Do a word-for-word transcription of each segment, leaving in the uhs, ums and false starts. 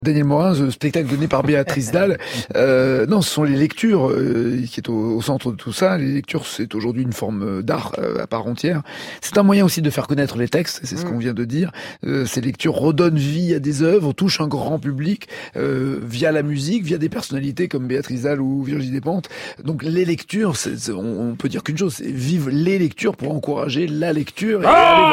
Daniel Morin, ce spectacle donné par Béatrice Dalle, euh, non, ce sont les lectures euh, qui est au, au centre de tout ça. Les lectures, c'est aujourd'hui une forme d'art euh, à part entière. C'est un moyen aussi de faire connaître les textes, c'est ce qu'on vient de dire. Euh, ces lectures redonnent vie à des œuvres, touchent un grand public euh, via la musique, via des personnalités comme Béatrice Dalle ou Virginie Despentes. Donc les lectures, c'est, c'est, on, on peut dire qu'une chose, c'est vive les lectures pour encourager la lecture. Et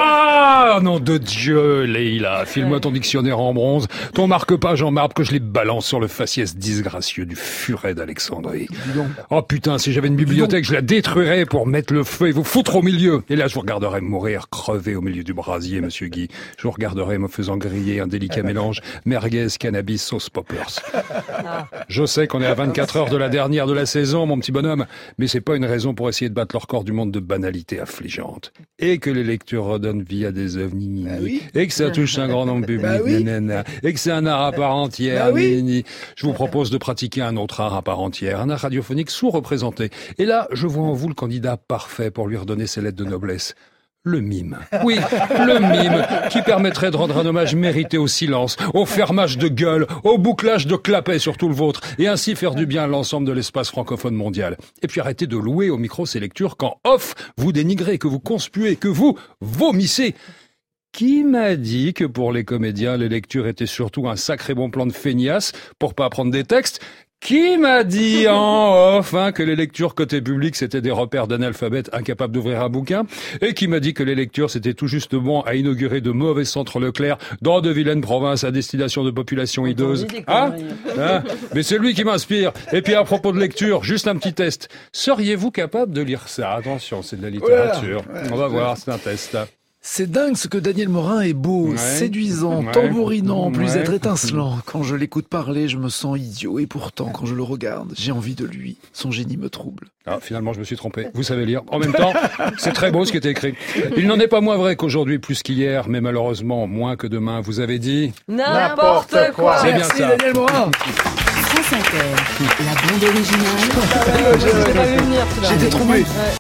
ah aller... nom de Dieu, Leïla, file-moi ton dictionnaire en bronze, ton marque-page en marbre que je les balance sur le faciès disgracieux du furet d'Alexandrie. Oh putain, si j'avais une bibliothèque, je la détruirais pour mettre le feu et vous foutre au milieu. Et là, je vous regarderais mourir, crever au milieu du brasier, monsieur Guy. Je vous regarderais me faisant griller un délicat mélange merguez, cannabis, sauce poppers. Je sais qu'on est à vingt-quatre heures de la dernière de la saison, mon petit bonhomme, mais c'est pas une raison pour essayer de battre le record du monde de banalité affligeante. Et que les lectures redonnent vie à des œuvres nini, bah oui. Et que ça touche un grand nombre public, bah oui. nanana, et que c'est un art à part entière, bah oui. nini. Je vous propose de pratiquer un autre art à part entière, un art radiophonique sous-représenté. Et là, je vois en vous le candidat parfait pour lui redonner ses lettres de noblesse. Le mime. Oui, le mime, qui permettrait de rendre un hommage mérité au silence, au fermage de gueule, au bouclage de clapets sur tout le vôtre, et ainsi faire du bien à l'ensemble de l'espace francophone mondial. Et puis arrêtez de louer au micro ces lectures quand off, vous dénigrez, que vous conspuez, que vous vomissez. Qui m'a dit que pour les comédiens, les lectures étaient surtout un sacré bon plan de feignasse pour pas apprendre des textes? Qui m'a dit en off hein, que les lectures côté public c'était des repères d'analphabètes incapables d'ouvrir un bouquin? Et qui m'a dit que les lectures c'était tout juste bon à inaugurer de mauvais centres Leclerc dans de vilaines provinces à destination de populations hideuses? Hein, hein Mais c'est lui qui m'inspire. Et puis à propos de lecture, juste un petit test. Seriez-vous capable de lire ça? Attention, c'est de la littérature. Ouais, ouais, On va ouais. voir, c'est un test. C'est dingue ce que Daniel Morin est beau, ouais, séduisant, ouais, tambourinant, en plus d'être ouais. étincelant. Quand je l'écoute parler, je me sens idiot. Et pourtant, quand je le regarde, j'ai envie de lui. Son génie me trouble. Ah, finalement, je me suis trompé. Vous savez lire. En même temps, c'est très beau ce qui est écrit. Il n'en est pas moins vrai qu'aujourd'hui, plus qu'hier, mais malheureusement, moins que demain, vous avez dit... N'importe quoi. C'est bien Merci ça. Daniel Morin. France Inter, la bande originale. J'étais troublé.